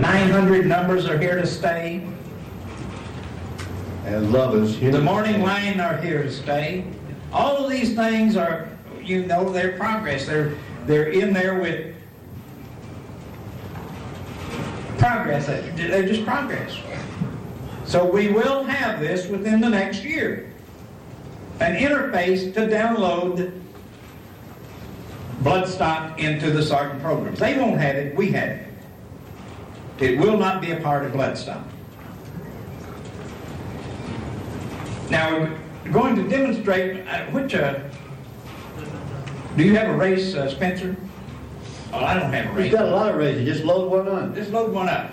900 numbers are here to stay. And love is here. The morning line are here to stay. All of these things are, you know, they're progress. They're in there with progress. They're just progress. So we will have this within the next year. An interface to download Bloodstock into the sergeant programs. They won't have it, we have it. It will not be a part of Bloodstock. Now we're going to demonstrate do you have a race, Spencer? Oh, I don't have a race. He's got a lot of races. Just load one on. Just load one up.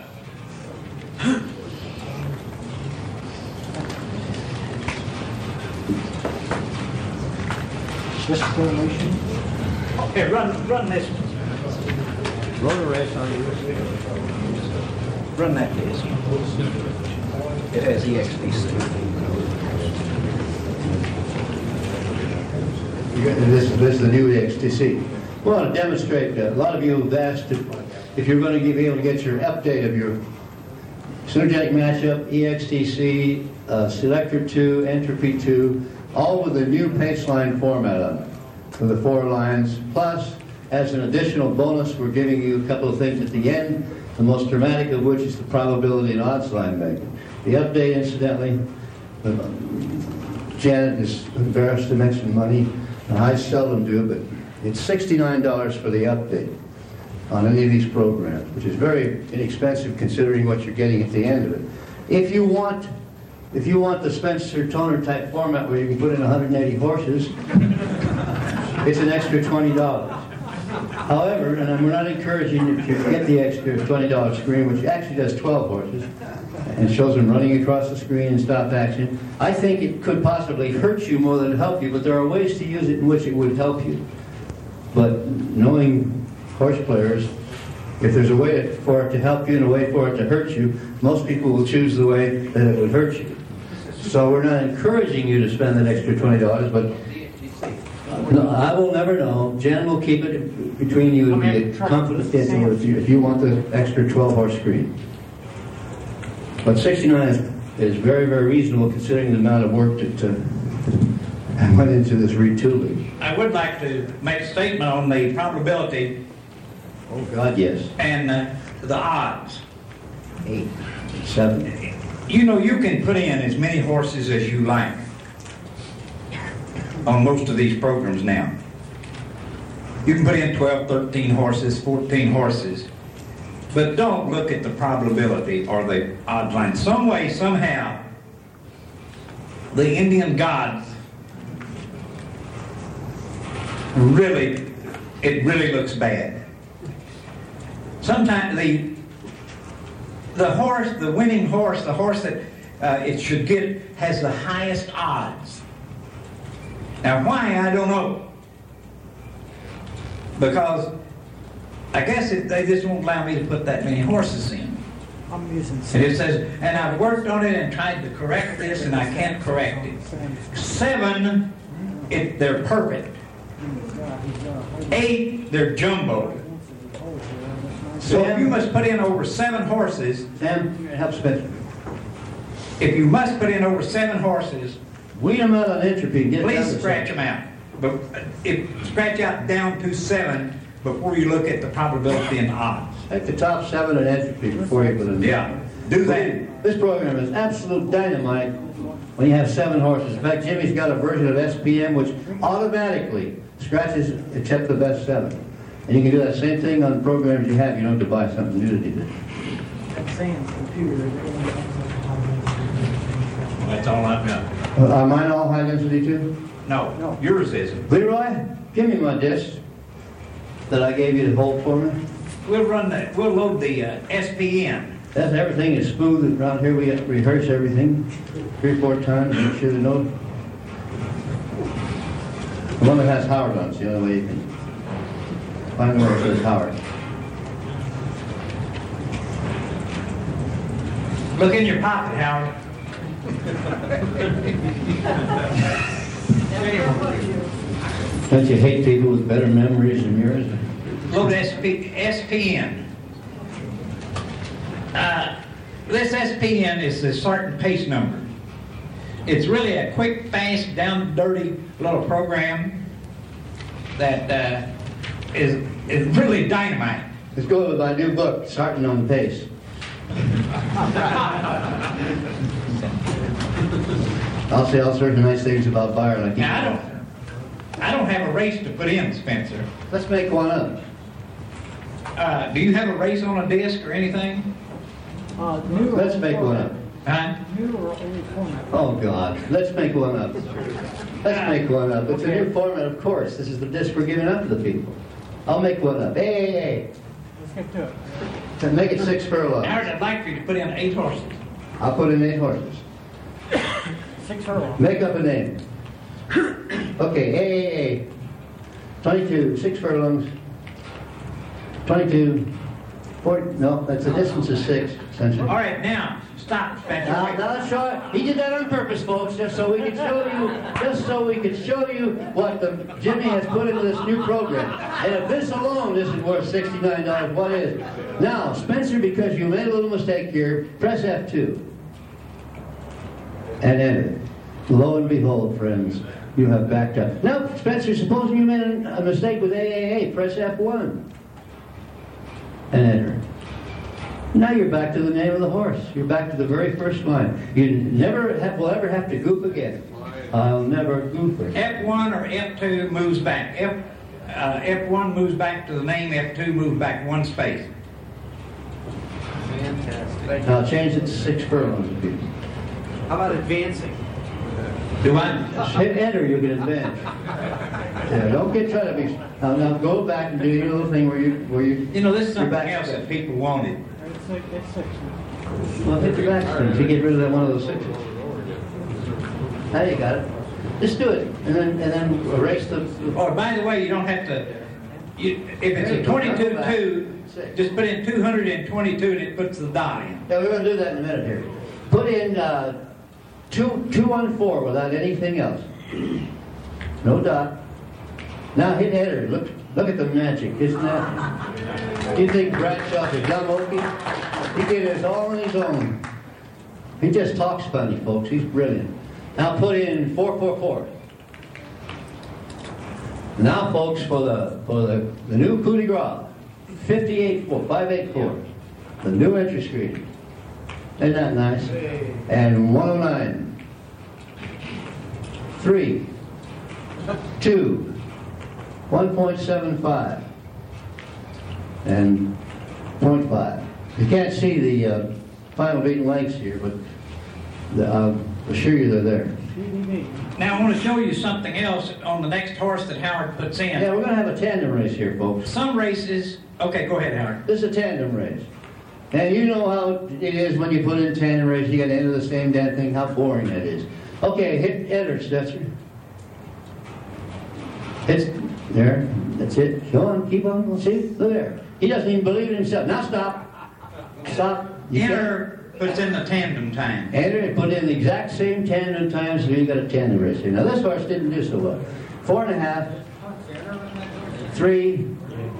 Just formation. Here, run this one. Run a race on you. Run that disc. It has EXDC. This is the new XTC. We want to demonstrate, a lot of you have asked if you're going to be able to get your update of your synergetic matchup, EXTC, Selector 2, Entropy 2, all with the new paceline format on it, for the 4 lines. Plus, as an additional bonus, we're giving you a couple of things at the end, the most dramatic of which is the probability and odds line making. The update, incidentally, Janet is embarrassed to mention money, and I seldom do, but it's $69 for the update on any of these programs, which is very inexpensive considering what you're getting at the end of it. If you want the Spencer Toner type format where you can put in 180 horses, it's an extra $20. However, and we're not encouraging you to get the extra $20 screen, which actually does 12 horses, and shows them running across the screen and stop action. I think it could possibly hurt you more than help you, but there are ways to use it in which it would help you. But knowing horse players, if there's a way for it to help you and a way for it to hurt you, most people will choose the way that it would hurt you. So we're not encouraging you to spend that extra $20, but no, I will never know. Jen will keep it between you and be confidential if you want the extra 12-horse screen. But 69 is very, very reasonable considering the amount of work that went into this retooling. I would like to make a statement on the probability. Oh, God, yes. And the odds. 8, 7. You know, you can put in as many horses as you like on most of these programs now. You can put in 12, 13 horses, 14 horses. But don't look at the probability or the odds line. Some way, somehow, the Indian gods it really looks bad. Sometimes the horse, the winning horse, the horse that it should get, has the highest odds. Now why, I don't know. Because I guess they just won't allow me to put that many horses in. I'm using And it says, and I've worked on it and tried to correct this and I can't correct it. 7, they're perfect. 8, they're jumbo. So if you must put in over 7 horses, Sam, help Spencer. if you must put in over 7 horses, Weed them out on entropy and get please down to scratch them out. But scratch out down to 7 before you look at the probability and the odds. Take the top 7 in entropy before you put them in. Yeah, do that. This program is absolute dynamite when you have 7 horses. In fact, Jimmy's got a version of SPM which automatically scratches except the best 7. And you can do that same thing on programs you have. You don't have to buy something new to do this. Sam's computer. That's all I've got. Are mine all high density too? No, yours isn't. Leroy, give me my disc that I gave you to hold for me. We'll run that. We'll load the SPN. That's everything is smooth around here. We rehearse everything 3 or 4 times. Make sure to know. The one that has Howard on, it's the only way you can find where it says Howard. Look in your pocket, Howard. Don't you hate people with better memories than yours? Load SPN. This SPN is a certain pace number. It's really a quick, fast, down dirty little program that is really dynamite. Let's go with my new book, Starting on the Pace. I'll say all sorts of nice things about Byron. Like Now, I don't have a race to put in, Spencer. Let's make one up. Do you have a race on a disc or anything? New Let's or make old one up. format? Huh? New or old format? Oh, God. Let's make one up. Let's make one up. It's a new format, of course. This is the disc we're giving up to the people. I'll make one up. Hey. Let's get to it. Then make it 6 furlongs. Howard, I'd like for you to put in 8 horses. I'll put in 8 horses. 6 furlongs. Make up a name. Okay, 22, 6 furlongs. 22, 40, no, that's the distance of 6, essentially. All right, now, stop, Spencer. Now, show, he did that on purpose, folks, just so we could show you what Jimmy has put into this new program. And if this alone isn't worth $69, what is? Now, Spencer, because you made a little mistake here, press F2 and enter. Lo and behold, friends, you have backed up. Now, Spencer, supposing you made a mistake with AAA, press F1 and enter. Now you're back to the name of the horse. You're back to the very first line. You will ever have to goof again. I'll never goof again. F1 or F2 moves back. F1 moves back to the name, F2 moves back 1 space. Fantastic. Now change it to 6 furlongs, people. How about advancing? Do I? Hit enter, you can advance. Yeah, don't get trying to be. Now go back and do your little thing where you. You know, this is you're something back else to that people wanted. It's 6. Well, hit the back spin to get rid of that one of those 6s. Now you got it. Just do it, and then erase the. Oh, by the way, you don't have to. If it's a 22-2, just put in 222 and it puts the dot in. Yeah, we're going to do that in a minute here. Put in 214 without anything else. No dot. Now hit enter. Look at the magic. Isn't that? Do you think Bradshaw's a dumb Okie? He did this all on his own. He just talks funny, folks. He's brilliant. Now put in 444. Now, folks, for the new coup de grace, 584, the new entry screen. Isn't that nice? And 109. 3, 2, 1.75, and 0.5. You can't see the final beaten lengths here, but I'll assure you they're there. Now, I want to show you something else on the next horse that Howard puts in. Yeah, we're going to have a tandem race here, folks. Some races... Okay, go ahead, Howard. This is a tandem race. And you know how it is when you put in tandem race, you got to enter the same damn thing, how boring that is. Okay, hit enter, Stetzer. It's there. That's it. Go on, keep on. Let's see. Look there. He doesn't even believe in himself. Now stop. Stop. You Enter puts in the tandem time. Enter and put in the exact same tandem time, so you got a tandem race here. Now this horse didn't do so well. 4.5, 3,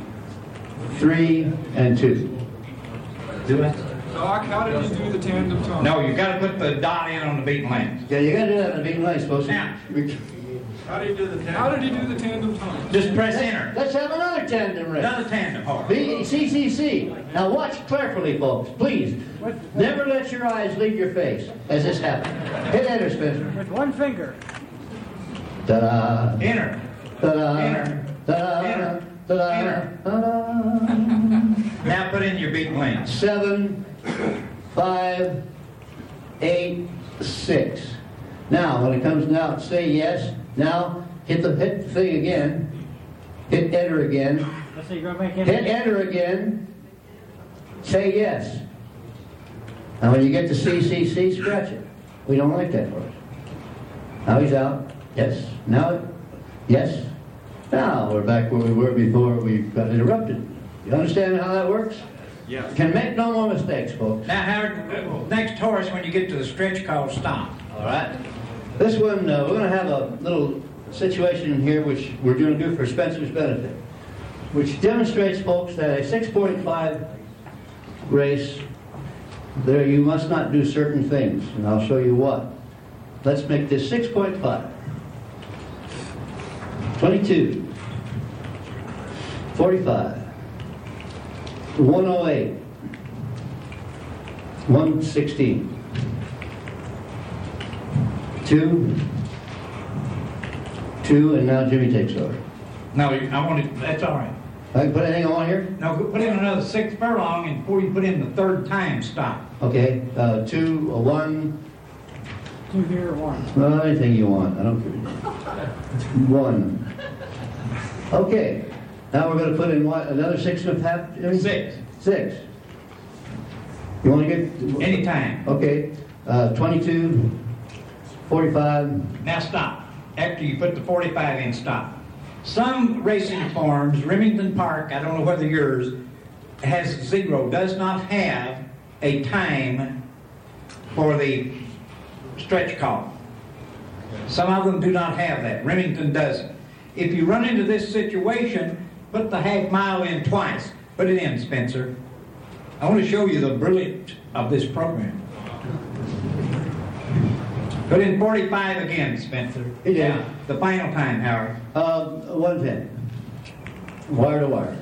3, and 2. Do it. Doc, how did you do the tandem time? No, you got to put the dot in on the beaten length. Yeah, you got to do that in the beating line, supposed to. Now. How did he do the tandem time? Just press enter. Let's have another tandem race. Another tandem horse. CCC. Now watch carefully, folks. Please. Never let your eyes leave your face as this happens. Hit enter, Spencer. With one finger. Ta-da. Enter. Ta-da. Enter. Ta-da. Enter. Ta-da. Enter. Ta-da. Now put in your beaten length. 7, 5, 8, 6. Now, when it comes now, say yes. Now, hit the thing again. Hit enter again. Let's see, you're going to make Hit enter again. Say yes. Now, when you get to CCC, scratch it. We don't like that horse. Now he's out. Yes. Now, yes. Now we're back where we were before we got interrupted. You understand how that works? Yes. Can make no more mistakes, folks. Now, Howard, next horse, when you get to the stretch, call stop. All right. This one, we're going to have a little situation here which we're going to do for Spencer's benefit, which demonstrates, folks, that a 6.5 race there you must not do certain things, and I'll show you what. Let's make this 6.5. 22. 45. 108. 116. 2. 2, and now Jimmy takes over. No, I want it, that's all right. I can put anything on here? No, put in another 6 furlong, and before you put in the third time, stop. Okay, 2, 1. 2 here, 1. Well, anything you want. I don't care. 1. Okay. Now we're going to put in what? Another 6.5? Jimmy? 6. 6. You want to get? Anytime. Okay. 22. 45. Now stop. After you put the 45 in, stop. Some racing forms, Remington Park, I don't know whether yours, has 0, does not have a time for the stretch call. Some of them do not have that. Remington doesn't. If you run into this situation, put the half mile in twice. Put it in, Spencer. I want to show you the brilliance of this program. Put in 45 again, Spencer. Yeah. The final time, Howard. 110. Wire to wire.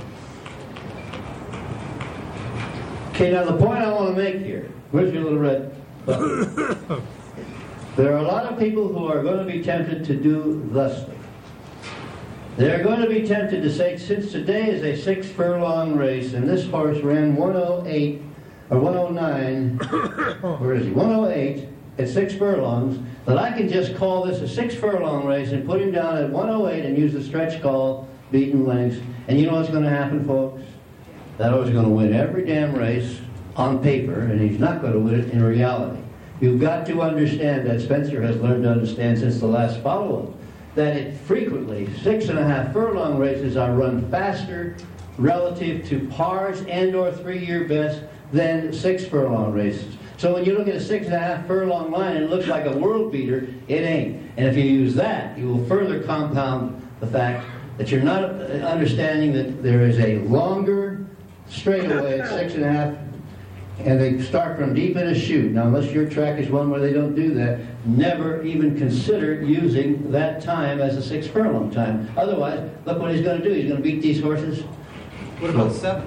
Okay, now the point I want to make here. Where's your little red button? There are a lot of people who are going to be tempted to do thusly. They're going to be tempted to say, since today is a 6 furlong race, and this horse ran 108, or 109, where is he? 108 at 6 furlongs, that I can just call this a 6 furlong race and put him down at 108 and use the stretch call, beaten lengths. And you know what's going to happen, folks? That horse is going to win every damn race on paper, and he's not going to win it in reality. You've got to understand that Spencer has learned to understand since the last follow-up that it frequently, 6.5 furlong races are run faster relative to pars and or 3-year best than 6 furlong races. So when you look at a 6.5 furlong line and it looks like a world beater, it ain't. And if you use that, you will further compound the fact that you're not understanding that there is a longer straightaway at 6.5, and they start from deep in a chute. Now, unless your track is one where they don't do that, never even consider using that time as a 6 furlong time. Otherwise, look what he's going to do. He's going to beat these horses. What about 7?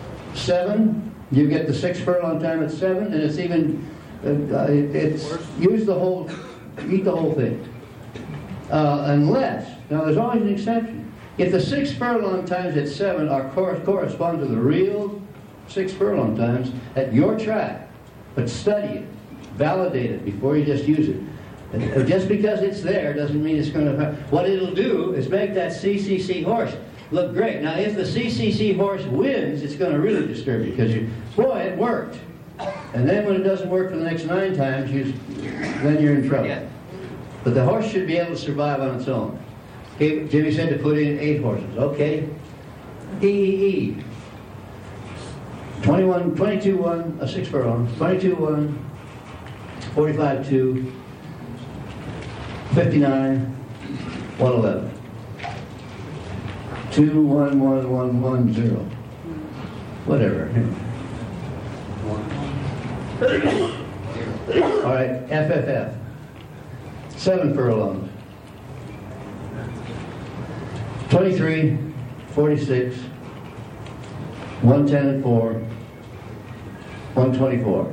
7, you get the 6 furlong time at 7, and it's even, it's use the whole, eat the whole thing. Unless, now there's always an exception. If the 6 furlong times at 7 are correspond to the real 6 furlong times at your track, but study it, validate it before you just use it. And just because it's there doesn't mean it's going to. What it'll do is make that CCC horse look great. Now, if the CCC horse wins, it's going to really disturb you because boy, it worked. And then when it doesn't work for the next 9 times, then you're in trouble. Yeah. But the horse should be able to survive on its own. Okay, Jimmy said to put in 8 horses. Okay. EEE. 22-1, a 6 furlong. 22-1, 45-2, 59, 111. 2-1-1-1-1-0. Whatever. All right, FFF. 7 furlongs. 23, 46, 110 and 4, 124.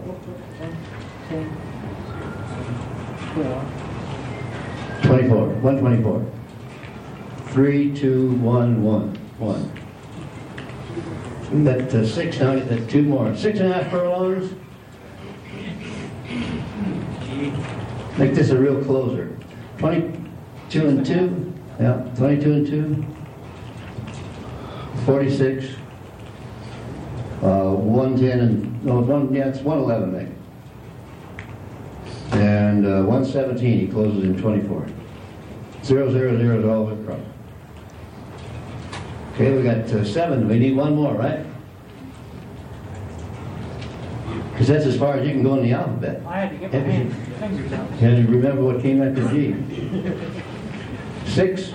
24, 124. 3, 2, 1, 1, 1. We got 6 now, get that 2 more. 6.5 furlongs. Make this a real closer. 22 and 2. Yeah, 22 and 2. 46. 110 and, no, it's 111 maybe. And 117, he closes in 24. 0, 0, 0 is all the problem. Okay, we got 7. We need 1 more, right? Because that's as far as you can go in the alphabet. I had to get my fingers out. You had to remember what came after G. 6,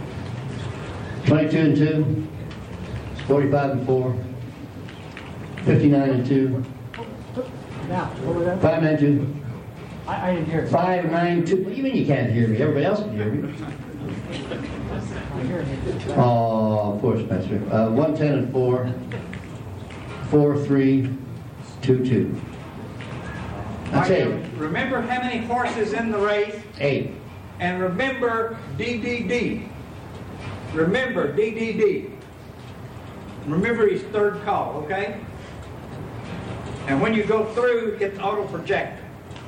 22 and 2, 45 and 4, 59 and 2, Now, what was that? 592. I didn't hear it. 592. What do you mean you can't hear me? Everybody else can hear me. I hear it. Oh, poor Spencer. 110 and 4. 4322. That's All right, 8. remember how many horses in the race? 8. And remember DDD. Remember DDD. Remember his third call, okay? And when you go through, hit the auto projector.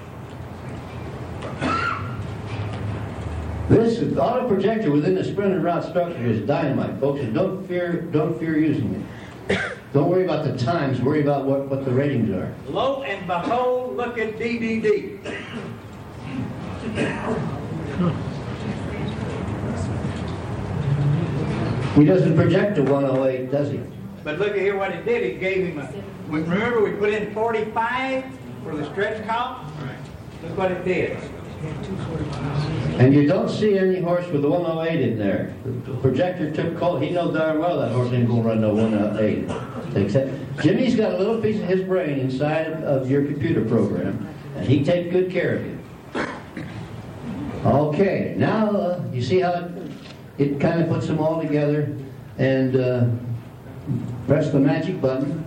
This auto projector within the sprinted route structure is dynamite, folks, and don't fear using it. Don't worry about the times, worry about what the ratings are. Lo and behold, look at DDD. He doesn't project to 108, does he? But look at here what it did. It gave him a... Remember we put in 45 for the stretch count? Look what it did. And you don't see any horse with the 108 in there. The projector took cold. He knows darn well that horse ain't going to run no 108. Except Jimmy's got a little piece of his brain inside of your computer program, and he takes good care of you. Okay, now you see how it kind of puts them all together, and press the magic button.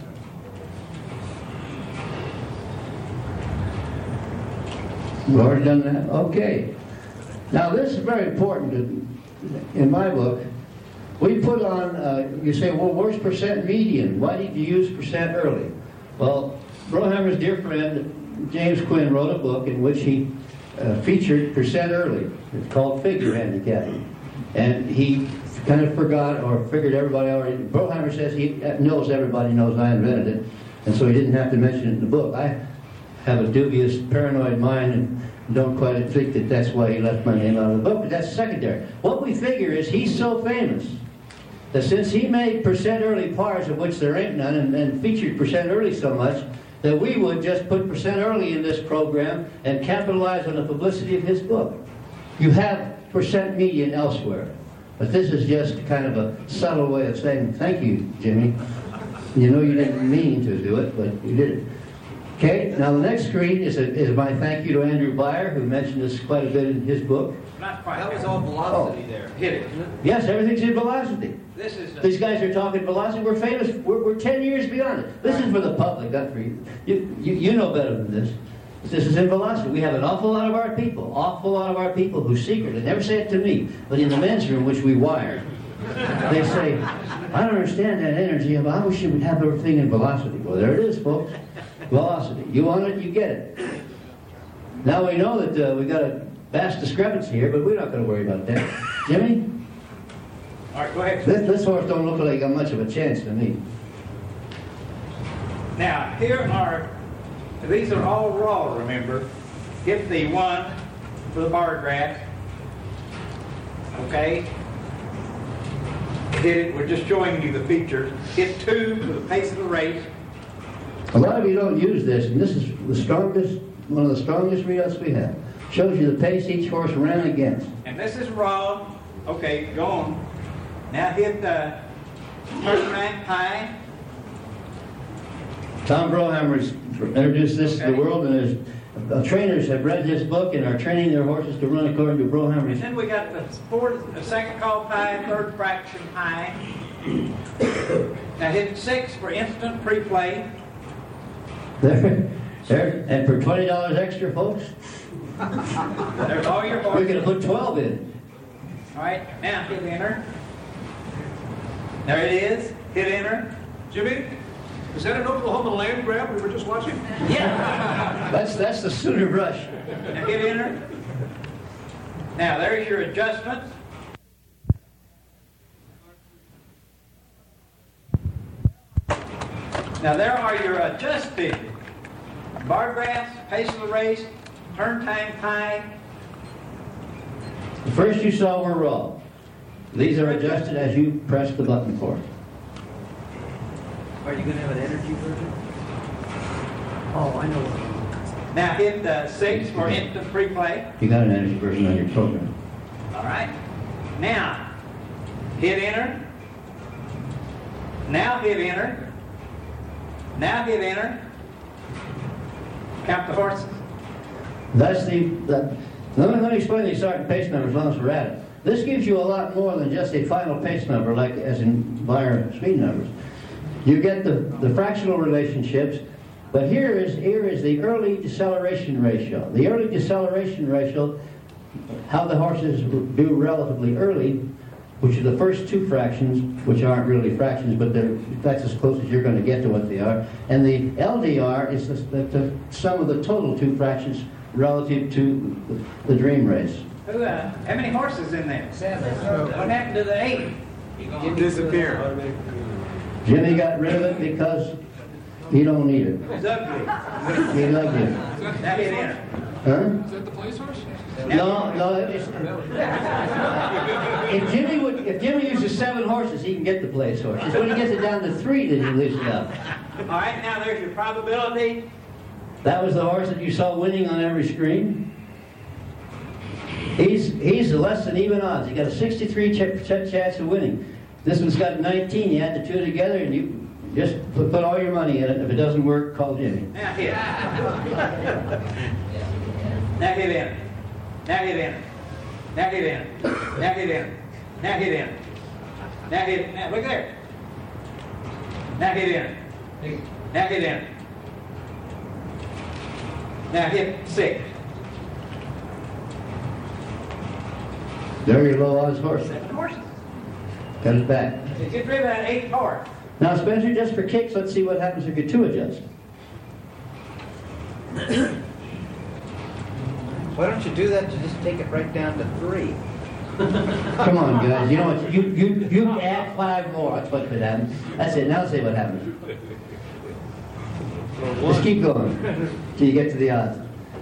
We've already done that? Okay. Now this is very important in my book. We put on, you say, well, where's percent median? Why did you use percent early? Well, Brohammer's dear friend, James Quinn, wrote a book in which he featured percent early. It's called Figure Handicapping. And he kind of forgot or figured everybody already. Brohammer says he knows everybody knows I invented it, and so he didn't have to mention it in the book. I have a dubious, paranoid mind and don't quite think that that's why he left my name out of the book, but that's secondary. What we figure is he's so famous that since he made percent early pars, of which there ain't none, and featured percent early so much, that we would just put percent early in this program and capitalize on the publicity of his book. You have percent median elsewhere, but this is just kind of a subtle way of saying thank you, Jimmy. You know you didn't mean to do it, but you did it. Okay, now the next screen is my thank you to Andrew Beyer, who mentioned this quite a bit in his book. Not quite. That was all velocity there. Hit it. Yes, everything's in velocity. This is These guys are talking velocity. We're famous. We're 10 years beyond it. This is for the public, not for you. You know better than this. This is in velocity. We have an awful lot of our people who secretly, never say it to me, but in the men's room, which we wired, they say, I don't understand that energy. I wish you would have everything in velocity. Well, there it is, folks. Velocity. You want it, you get it. Now we know that we've got a vast discrepancy here, but we're not going to worry about that. Jimmy? All right, go ahead. This horse don't look like he got much of a chance to me. Now, these are all raw, remember. Hit the 1 for the bar graph. Okay? Hit it, we're just showing you the features. Hit 2 for the pace of the race. A lot of you don't use this, and this is one of the strongest readouts we have. Shows you the pace each horse ran against. And this is raw. Okay, go on. Now hit the 39 pi. Tom Brohammer's introduced this to the world, and his trainers have read this book and are training their horses to run according to Brohammer's. And then we got the second call pi, third fraction pi. Now hit 6 for instant pre-play. There, and for $20 extra, folks, There's all your we're horses. going to put 12 in. All right, now hit enter. There it is. Hit enter. Jimmy, is that an Oklahoma land grab we were just watching? Yeah. That's the Sooner Rush. Now hit enter. Now there's your adjustments. Now there are your adjusted bar graphs, pace of the race, turn time pi. The first you saw were raw. These are adjusted as you press the button for it. Are you going to have an energy version? Oh, I know. Now hit 6 for instant pre-play. You got an energy version on your program. All right. Now hit enter. Now hit enter. Now hit enter. Count the horses. Let me explain the starting pace number as long as we're at it. This gives you a lot more than just a final pace number, like as in Beyer speed numbers. You get the fractional relationships, but here is the early deceleration ratio. The early deceleration ratio, how the horses do relatively early, which are the first two fractions, which aren't really fractions, but that's as close as you're going to get to what they are. And the LDR is the sum of the total two fractions relative to the dream race. How many horses in there? 7. What happened to the 8? It disappeared. Jimmy got rid of it because he don't need it. It's ugly. He loved you. Now hit enter. Huh? Is that the place horse? No. If Jimmy uses 7 horses, he can get the place horse. It's when he gets it down to 3 that he loses it up. All right, now there's your probability. That was the horse that you saw winning on every screen. He's less than even odds. He got a 63% chance of winning. This one's got 19. You add the two together, and you just put all your money in it. If it doesn't work, call Jimmy. Now hit. Now hit enter. Now hit enter. Now hit enter. Now hit enter. Now hit enter. Now hit. Now look there. Now hit enter. Now hit enter. Now hit 6. There your low odds horse. 7 horses. Got it back. Get rid of that 8 horse. Now, Spencer, just for kicks, let's see what happens if you two adjust. Why don't you do that to just take it right down to 3? Come on, guys. You know what? You add 5 more. That's what could happen. That's it. Now say what happens. Just keep going till you get to the odds.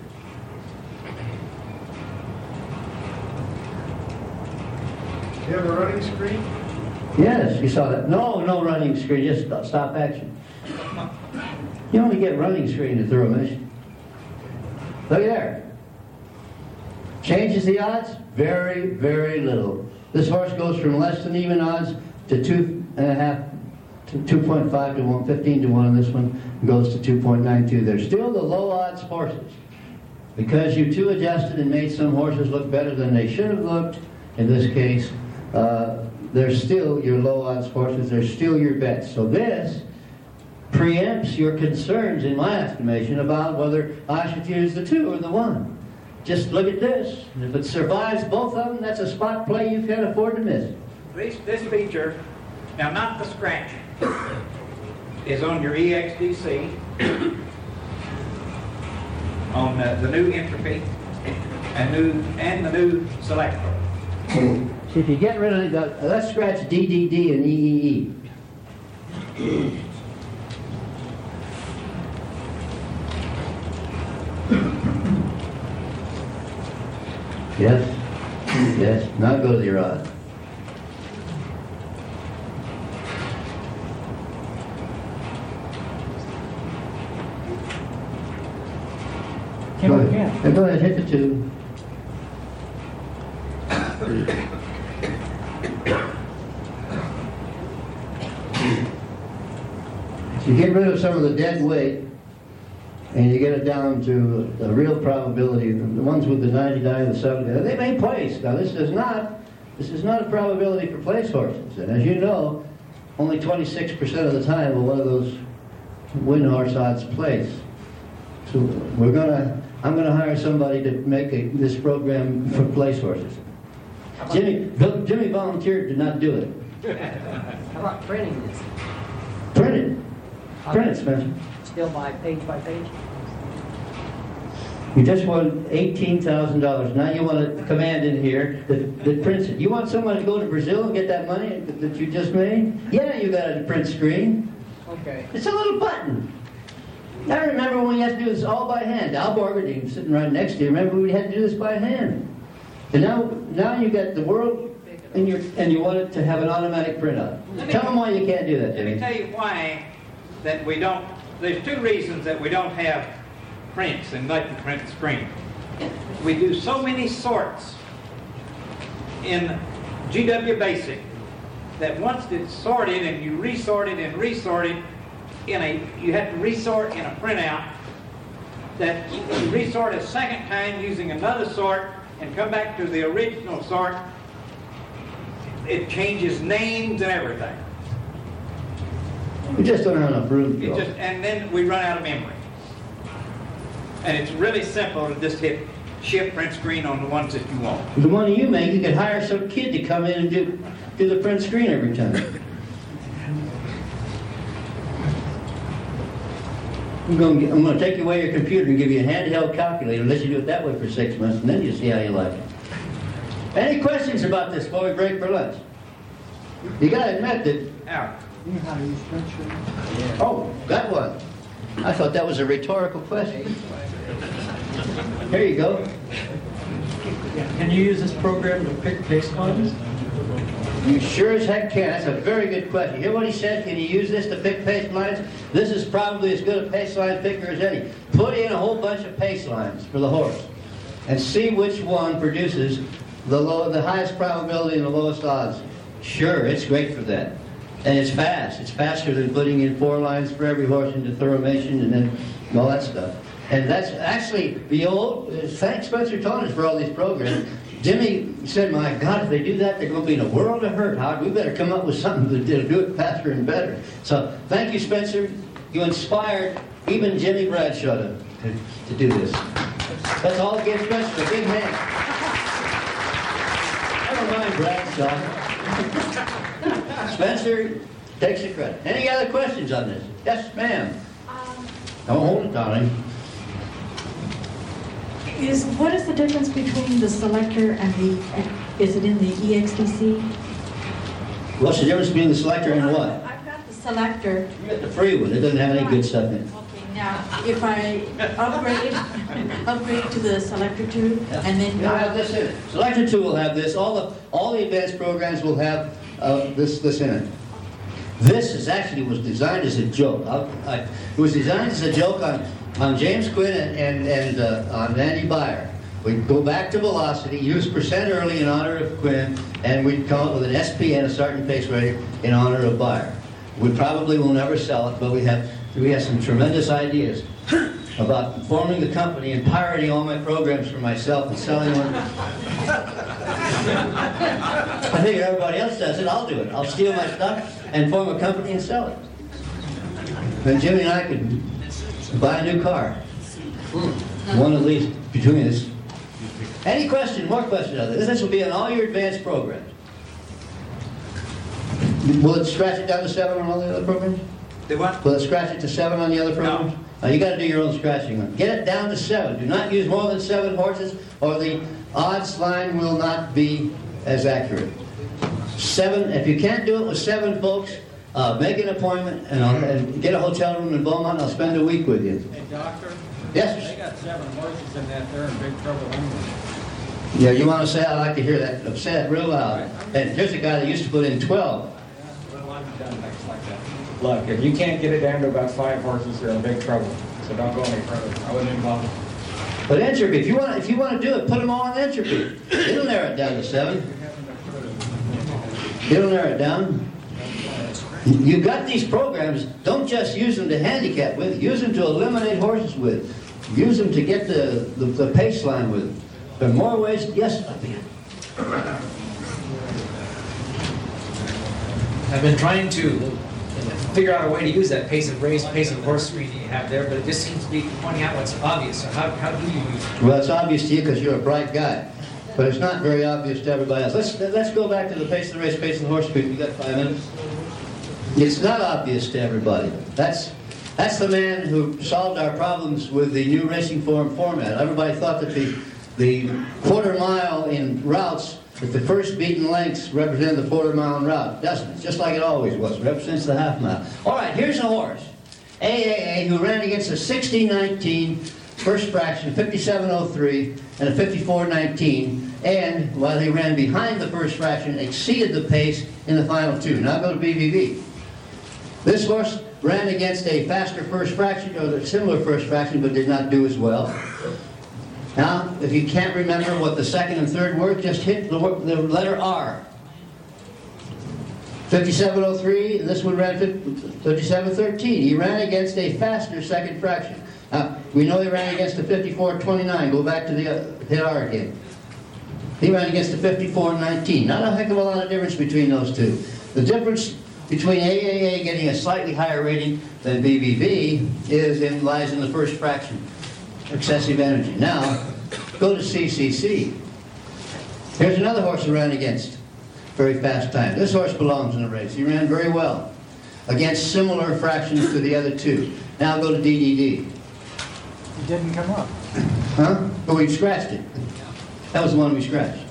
You have a running screen? Yes, you saw that. No running screen. Just stop action. You only get running screen to throw a mission. Look at there. Changes the odds? Very, very little. This horse goes from less than even odds to 2.5 to 2.5 to 1, 15 to 1, and this one goes to 2.92. They're still the low odds horses. Because you two adjusted and made some horses look better than they should have looked, in this case, they're still your low odds horses, they're still your bets. So this preempts your concerns, in my estimation, about whether I should use the 2 or the 1. Just look at this. If it survives both of them, that's a spot play you can't afford to miss. This feature, now not the scratch, is on your EXDC, on the new entropy, and the new select. So if you get rid of it, let's scratch DDD and EEE. Yes. Now go to your odds. Came up again. Go ahead, hit the 2. You get rid of some of the dead weight, and you get it down to the real probability. The ones with the 99 and the 70, they may place. Now this is not a probability for place horses. And as you know, only 26% of the time will one of those win horse odds place. So I'm gonna hire somebody to make this program for place horses. Jimmy volunteered to not do it. How about printing this? Print it, Spencer. Still by page? You just won $18,000. Now you want a command in here that prints it. You want someone to go to Brazil and get that money that you just made? Yeah, you got a print screen. Okay. It's a little button. I remember when we had to do this all by hand. Al Borgardine sitting right next to you. Remember we had to do this by hand. And now you got the world and you want it to have an automatic printout. Tell them why you can't do that, Let me Jimmy. tell you why that we don't. There's 2 reasons that we don't have prints and like the print screen. We do so many sorts in GW Basic that once it's sorted and you resort it, you have to resort in a printout that you can resort a second time using another sort and come back to the original sort. It changes names and everything. We just don't have enough room. And then we run out of memory. And it's really simple to just hit shift print screen on the ones that you want. The money you make, you could hire some kid to come in and do the print screen every time. I'm going to take away your computer and give you a handheld calculator and let you do it that way for 6 months, and then you see how you like it. Any questions about this before we break for lunch? You got to admit that... Out. You know how to use spreadsheet? Oh, got one. I thought that was a rhetorical question. Here you go. Can you use this program to pick baselines? You sure as heck can. That's a very good question. You hear what he said? Can you use this to pick pace lines? This is probably as good a pace line picker as any. Put in a whole bunch of pace lines for the horse and see which one produces the highest probability and the lowest odds. Sure, it's great for that. And it's fast. It's faster than putting in 4 lines for every horse into Thuromation and then all that stuff. And that's actually the old, thanks Spencer Tonis for all these programs. Jimmy said, my God, if they do that, they're going to be in a world of hurt, Howard. We better come up with something to do it faster and better. So thank you, Spencer. You inspired even Jimmy Bradshaw to do this. Let's all give Spencer a big hand. Never mind Bradshaw. Spencer takes the credit. Any other questions on this? Yes, ma'am. Don't hold it, darling. What is the difference between the selector and is it in the EXDC? What's the difference between the selector and what? I've got the selector. You got the free one. It doesn't have any good stuff in it. Okay, now if I upgrade to the selector 2 and then You'll have this in it. Selector 2 will have this. All the advanced programs will have this in it. This was designed as a joke. It was designed as a joke on James Quinn and on Andy Beyer. We'd go back to velocity, use percent early in honor of Quinn, and we'd come up with an SPN, a starting pace rating, in honor of Beyer. We probably will never sell it, but we have some tremendous ideas about forming the company and pirating all my programs for myself and selling them. I figure everybody else does it, I'll do it. I'll steal my stuff and form a company and sell it. Then Jimmy and I could buy a new car. One at least between us. Any questions, more questions on this? This will be on all your advanced programs. Will it scratch it down to 7 on all the other programs? Do what? Will it scratch it to 7 on the other programs? No. You got to do your own scratching. Get it down to 7. Do not use more than 7 horses or the odds line will not be as accurate. 7, if you can't do it with 7 folks, make an appointment and get a hotel room in Beaumont. I'll spend a week with you. Hey, doctor? Yes, They got 7 horses in that. They're in big trouble anyway. yeah, you want to say, I like to hear that. Say it real loud. And here's a guy that used to put in 12. Well, I've done things like that. Look, if you can't get it down to about 5 horses, you're in big trouble. So don't go any further. I wouldn't involve. But entropy, if you want to do it, put them all on entropy. It'll narrow it down to 7. It'll narrow it down. You've got these programs. Don't just use them to handicap with. Use them to eliminate horses with. Use them to get the pace line with. There are more ways. Yes, I've been trying to figure out a way to use that pace of race, pace of horse screen that you have there, but it just seems to be pointing out what's obvious. So how do you use it? well, it's obvious to you because you're a bright guy. But it's not very obvious to everybody else. Let's go back to the pace of the race, pace of the horse screen. We got 5 minutes. It's not obvious to everybody. That's the man who solved our problems with the new racing form format. Everybody thought that the quarter mile in routes, that the first beaten lengths represent the quarter mile in route. Doesn't it? Just like it always was. It represents the half mile. All right, here's a horse, AAA, who ran against a 60-19 first fraction, 57.03, and a 54.19, and while he ran behind the first fraction, exceeded the pace in the final 2. Now go to BBB. This horse ran against a faster first fraction, or a similar first fraction, but did not do as well. Now, if you can't remember what the second and third were, just hit the letter R. 57.03, and this one ran 57.13. He ran against a faster second fraction. We know he ran against the 54-29. Go back to the Hidar again. He ran against the 54-19. Not a heck of a lot of difference between those two. The difference between AAA getting a slightly higher rating than BBB lies in the first fraction, excessive energy. Now, go to CCC. Here's another horse he ran against. Very fast time. This horse belongs in the race. He ran very well against similar fractions to the other two. Now go to DDD. It didn't come up. Huh? But we scratched it. That was the one we scratched.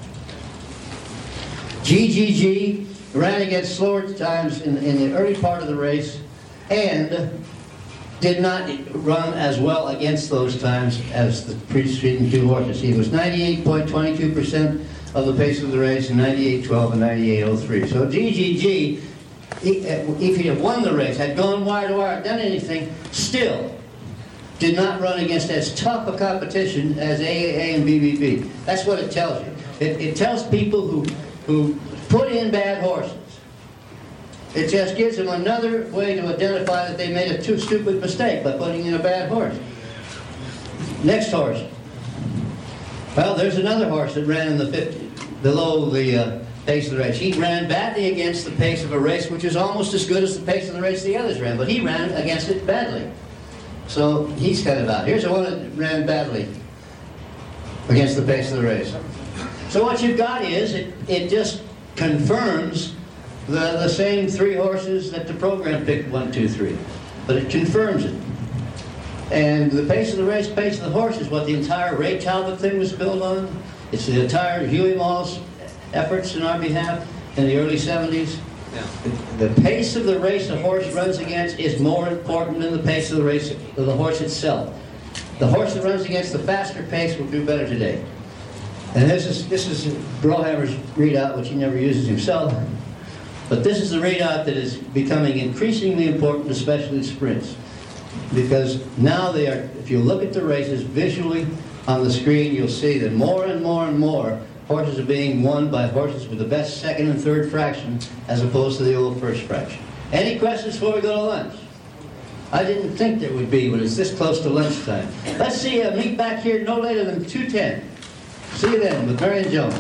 GGG ran against slower times in the early part of the race and did not run as well against those times as the preceding two horses. He was 98.22% of the pace of the race and 98.12 and 98.03. So GGG, if he had won the race, had gone wire to wire, done anything, still did not run against as tough a competition as AAA and BBB. That's what it tells you. It tells people who put in bad horses. It just gives them another way to identify that they made a too stupid mistake by putting in a bad horse. Next horse. Well, there's another horse that ran in the 50, below the pace of the race. He ran badly against the pace of a race, which is almost as good as the pace of the race the others ran, but he ran against it badly. So he's kind of out. Here's the one that ran badly against the pace of the race. So what you've got is, it just confirms the same three horses that the program picked, 1, 2, 3. But it confirms it. And the pace of the race, pace of the horse is what the entire Ray Talbot thing was built on. It's the entire Huey Mall's efforts in our behalf in the early 70s. The pace of the race a horse runs against is more important than the pace of the race of the horse itself. The horse that runs against the faster pace will do better today. And this is Brohammer's readout, which he never uses himself. But this is the readout that is becoming increasingly important, especially in sprints. Because now they are, if you look at the races visually on the screen, you'll see that more and more and more horses are being won by horses with the best second and third fraction as opposed to the old first fraction. Any questions before we go to lunch? I didn't think there would be, but it's this close to lunchtime. Let's see, meet back here no later than 2:10. See you then with Marion Jones.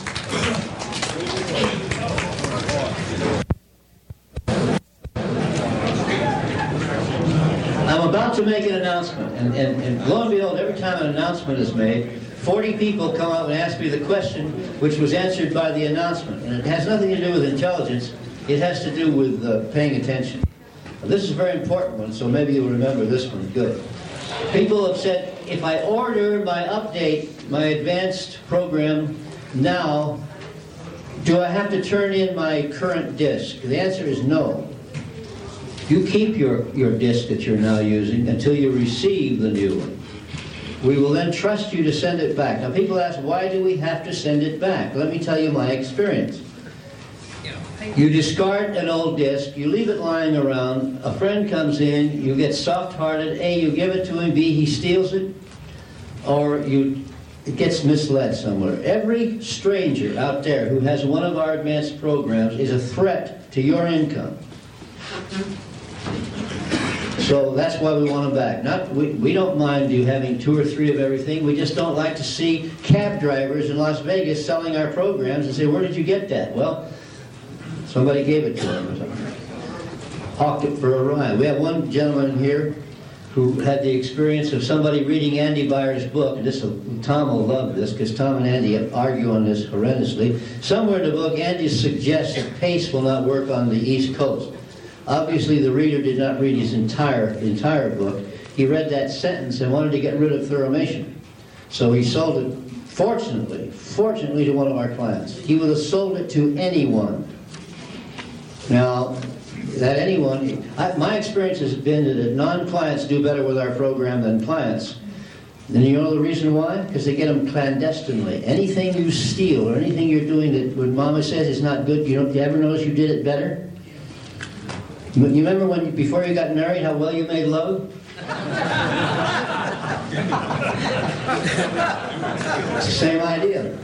I'm about to make an announcement, and lo and behold, every time an announcement is made, 40 people come out and ask me the question which was answered by the announcement. And it has nothing to do with intelligence, it has to do with paying attention. Now, this is a very important one, so maybe you'll remember this one. Good. People have said, if I order my update, my advanced program now, do I have to turn in my current disk? The answer is no. You keep your disk that you're now using until you receive the new one. We will then trust you to send it back. Now people ask, why do we have to send it back? Let me tell you my experience. You discard an old disk, you leave it lying around, a friend comes in, you get soft-hearted, A, you give it to him, B, he steals it, or it gets misled somewhere. Every stranger out there who has one of our advanced programs is a threat to your income. So that's why we want them back. We don't mind you having 2 or 3 of everything. We just don't like to see cab drivers in Las Vegas selling our programs and say, where did you get that? Well, somebody gave it to them or something. Hawked it for a ride. We have one gentleman here who had the experience of somebody reading Andy Byer's book, and Tom will love this, because Tom and Andy argue on this horrendously. Somewhere in the book, Andy suggests that pace will not work on the East Coast. Obviously, the reader did not read his entire book. He read that sentence and wanted to get rid of Thuromation. So he sold it, fortunately to one of our clients. He would have sold it to anyone. Now, that anyone, my experience has been that non-clients do better with our program than clients. And you know the reason why? Because they get them clandestinely. Anything you steal or anything you're doing that when Mama says is not good, you ever notice you did it better? You remember when, before you got married, how well you made love? It's the same idea.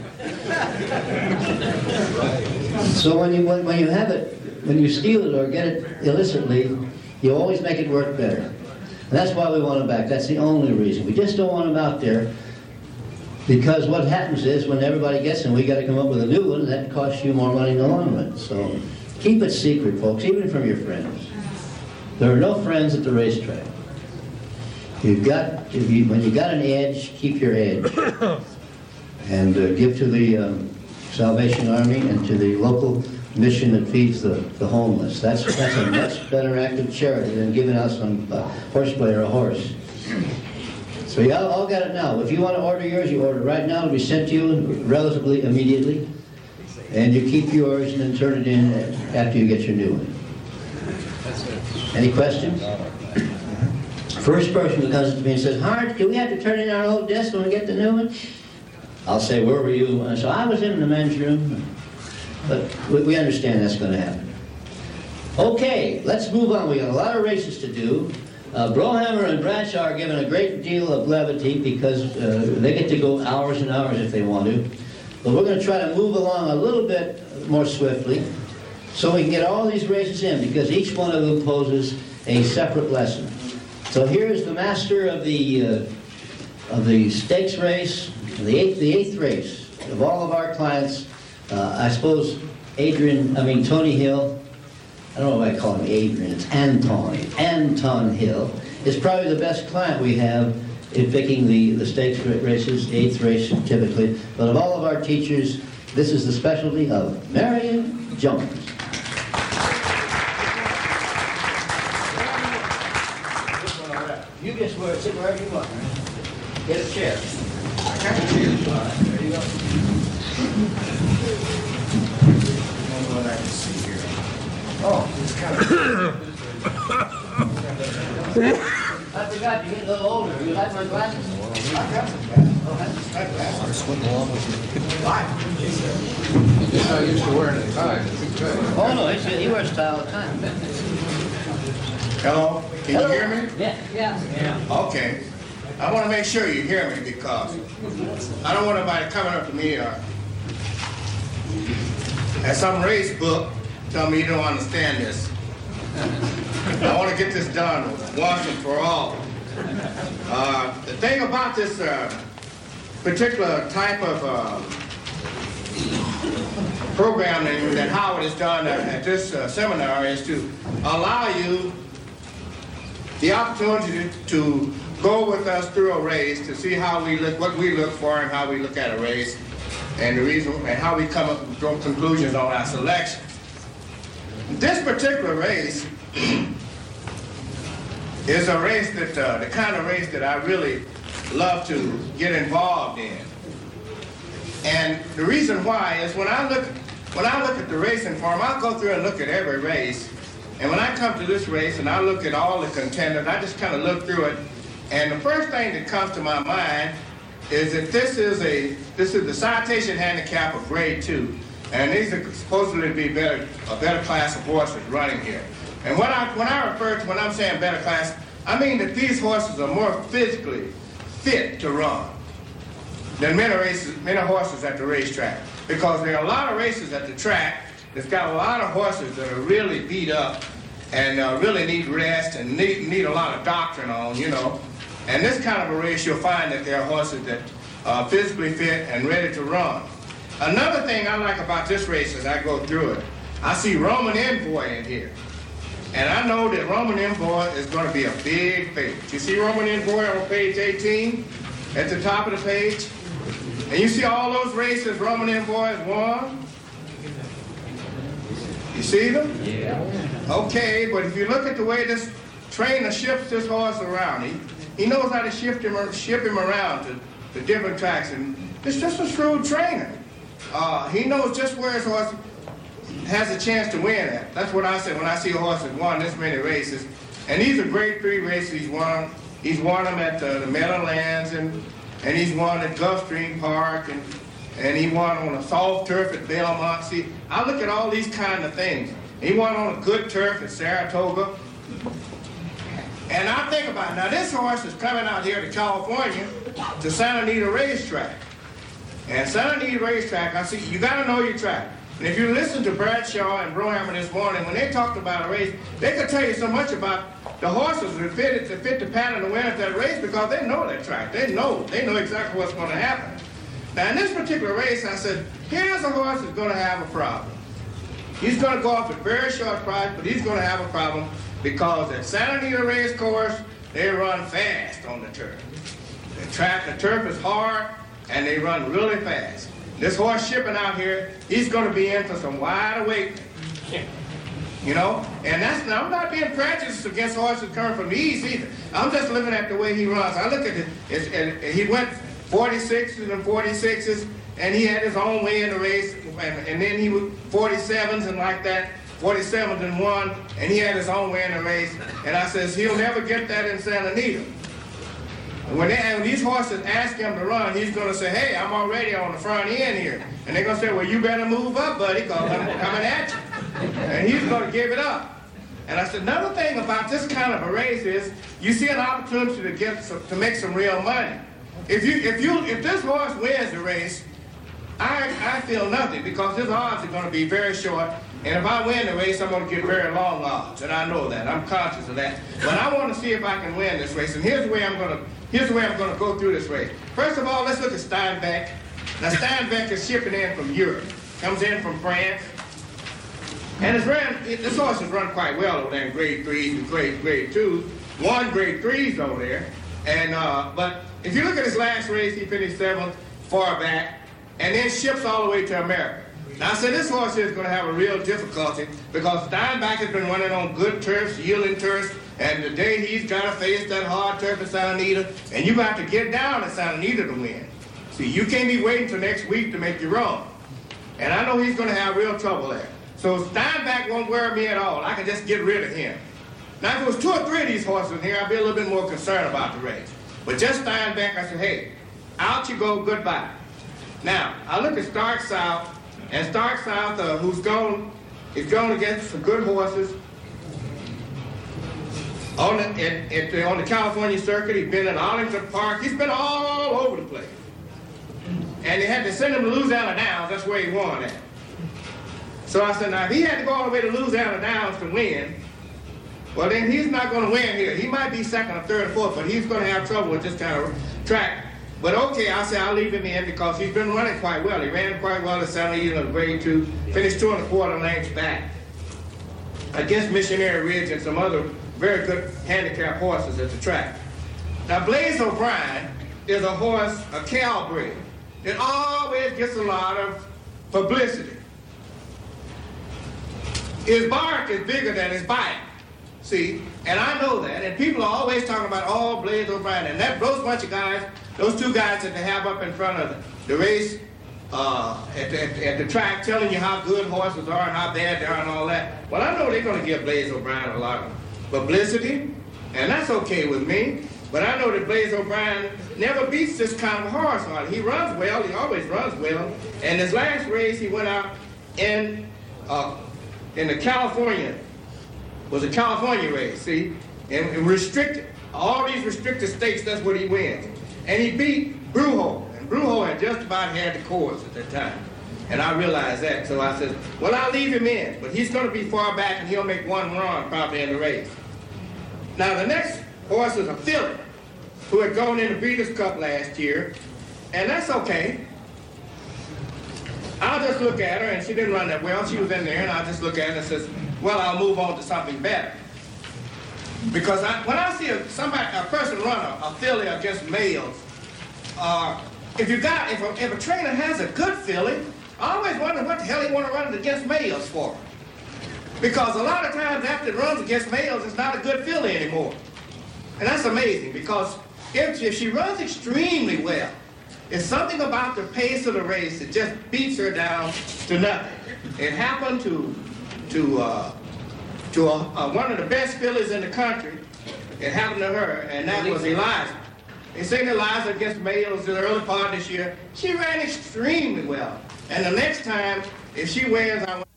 So when you have it, when you steal it or get it illicitly, you always make it work better. And that's why we want them back. That's the only reason. We just don't want them out there because what happens is when everybody gets them, we got to come up with a new one, and that costs you more money in the long run. So keep it secret, folks, even from your friends. There are no friends at the racetrack. When you got an edge, keep your edge. And give to the Salvation Army and to the local mission that feeds the homeless. That's a much better act of charity than giving out some horseplay or a horse. So you all got it now. If you want to order yours, you order right now. It'll be sent to you relatively immediately. And you keep yours and then turn it in after you get your new one. Any questions? First person who comes to me and says, Hart, do we have to turn in our old disc when we get the new one? I'll say, where were you? So I was in the men's room. But we understand that's going to happen. Okay, let's move on. We got a lot of races to do. Brohammer and Bradshaw are given a great deal of levity because they get to go hours and hours if they want to. But we're going to try to move along a little bit more swiftly so we can get all these races in because each one of them poses a separate lesson. So here's the master of the stakes race, the eighth race of all of our clients. I suppose Tony Hill, I don't know if I call him Adrian, it's Anton Hill, is probably the best client we have in picking the stakes races, the eighth race typically. But of all of our teachers, this is the specialty of Marion Jones. You just sit wherever you want. Get a chair. There you go. Oh, it's kind of. I forgot, you're getting a little older. You like my glasses? I'm swimming along with you. Why? He's not used to wearing a tie. Oh, no, he wears a tie all the time. Hello? Can you hear me? Yeah. Okay. I want to make sure you hear me because I don't want anybody coming up to me or at some race book tell me you don't understand this. I want to get this done once and for all. The thing about this particular type of programming that Howard has done at this seminar is to allow you the opportunity to go with us through a race to see how we look, what we look for, and how we look at a race, and the reason, and how we come up with conclusions on our selection. This particular race is a race that the kind of race that I really love to get involved in, and the reason why is when I look at the racing form, I'll go through and look at every race. And when I come to this race and I look at all the contenders, I just kind of look through it. And the first thing that comes to my mind is that this is the citation handicap of grade 2. And these are supposedly to be a better class of horses running here. And when I'm saying better class, I mean that these horses are more physically fit to run than many horses at the racetrack. Because there are a lot of races at the track that's got a lot of horses that are really beat up and really need rest and need a lot of doctrine on, you know. And this kind of a race, you'll find that there are horses that are physically fit and ready to run. Another thing I like about this race as I go through it, I see Roman Envoy in here. And I know that Roman Envoy is going to be a big favorite. You see Roman Envoy on page 18 at the top of the page? And you see all those races Roman Envoy has won? You see them? Yeah. Okay, but if you look at the way this trainer shifts this horse around, he knows how to ship him around to different tracks, and it's just a shrewd trainer. He knows just where his horse has a chance to win at. That's what I say when I see a horse that's won this many races. And these are grade 3 races he's won. He's won them at the Meadowlands, and he's won at Gulfstream Park, and he won on a soft turf at Belmont. See, I look at all these kind of things. He won on a good turf at Saratoga. And I think about it. Now, this horse is coming out here to California to Santa Anita Racetrack. And Santa Anita Racetrack, I see, you got to know your track. And if you listen to Bradshaw and Brohammer this morning, when they talked about a race, they could tell you so much about the horses that fit the pattern to win at that race because they know that track. They know exactly what's going to happen. Now, in this particular race, I said, here's a horse that's going to have a problem. He's going to go off at a very short price, but he's going to have a problem because at Santa Anita Race Course, they run fast on the turf. The turf is hard, and they run really fast. This horse shipping out here, he's going to be in for some wide awakening. You know? And I'm not being prejudiced against horses coming from the east either. I'm just looking at the way he runs. I look at it, he went 46s and 46s, and he had his own way in the race, and then he was 47s and like that, 47s and 1, and he had his own way in the race. And I says, he'll never get that in Santa Anita. When these horses ask him to run, he's going to say, hey, I'm already on the front end here. And they're going to say, well, you better move up, buddy, because I'm coming at you. And he's going to give it up. And I said, another thing about this kind of a race is you see an opportunity to make some real money. If this horse wins the race, I feel nothing because his odds are going to be very short. And if I win the race, I'm going to get very long odds. And I know that. I'm conscious of that. But I want to see if I can win this race. And here's the way I'm going to go through this race. First of all, let's look at Steinbeck. Now, Steinbeck is shipping in from Europe. Comes in from France. And this horse has run quite well over there in grade 3s and grade 2s. Won grade 3s over there. And but if you look at his last race, he finished 7th, far back, and then ships all the way to America. Now, I said this horse here is going to have a real difficulty because Steinbeck has been running on good turfs, yielding turfs, and today he's got to face that hard turf at Santa Anita, and you got to get down at Santa Anita to win. See, you can't be waiting till next week to make your run. And I know he's going to have real trouble there. So Steinbeck won't worry me at all. I can just get rid of him. Now, if it was 2 or 3 of these horses in here, I'd be a little bit more concerned about the race. But just Steinbeck, I said, hey, out you go, goodbye. Now, I look at Stark South, and Stark South, is going against some good horses. On the California circuit, he's been in Arlington Park. He's been all over the place. And they had to send him to Louisiana Downs. That's where he won at. So I said, now, if he had to go all the way to Louisiana Downs to win, well, then he's not going to win here. He might be second or third or fourth, but he's going to have trouble with this kind of track. But okay, I say I'll leave him in because he's been running quite well. He ran quite well at Santa Anita in grade 2, finished 2 1/4 lengths back against Missionary Ridge and some other very good handicap horses at the track. Now, Blaze O'Brien is a horse, a Calbred, that always gets a lot of publicity. His bark is bigger than his bite. See, and I know that, and people are always talking about, Blaze O'Brien, and those bunch of guys, those 2 guys that they have up in front of the race at the track telling you how good horses are and how bad they are and all that. Well, I know they're going to give Blaze O'Brien a lot of publicity, and that's okay with me, but I know that Blaze O'Brien never beats this kind of horse. He runs well, he always runs well, and his last race he went out in the California, was a California race, see, and restricted. All these restricted states, that's what he wins. And he beat Brujo, and Brujo had just about had the course at that time. And I realized that, so I said, well, I'll leave him in, but he's going to be far back and he'll make 1 run probably in the race. Now, the next horse is a filly who had gone in the Breeders' Cup last year, and that's okay. I'll just look at her, and she didn't run that well. She was in there, and I'll just look at her and says, well, I'll move on to something better. Because when I see a person run a filly against males, if a trainer has a good filly, I always wonder what the hell he want to run it against males for. Because a lot of times after it runs against males, it's not a good filly anymore. And that's amazing, because if she runs extremely well, it's something about the pace of the race that just beats her down to nothing. It happened to one of the best fillies in the country. It happened to her, and that was Eliza. They seen Eliza against males in the early part of this year. She ran extremely well. And the next time, if she wins, I